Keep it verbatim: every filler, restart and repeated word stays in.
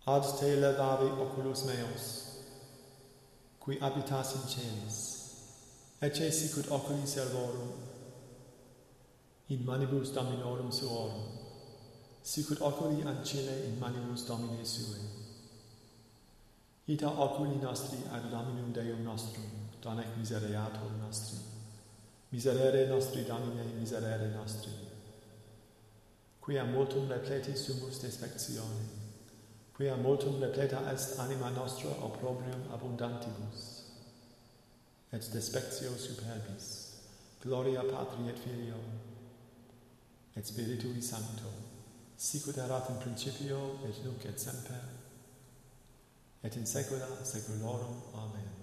ad te levavi oculos meos, qui habitas in celis, ecce sicut oculi servorum, in manibus Dominorum suorum, sicut oculi ancille in manibus Domine sui. Ita oculi nostri ad Dominum Deum nostrum, donec misereatur nostri, miserere nostri Domine, miserere nostri, quia multum repleti sumus despectione, quia multum repleta est anima nostra opprobrium abundantibus, et despectio superbis, gloria Patri et Filio, et Spiritui Sancto, sicut erat in principio, et nunc et semper, et in saecula saeculorum. Amen.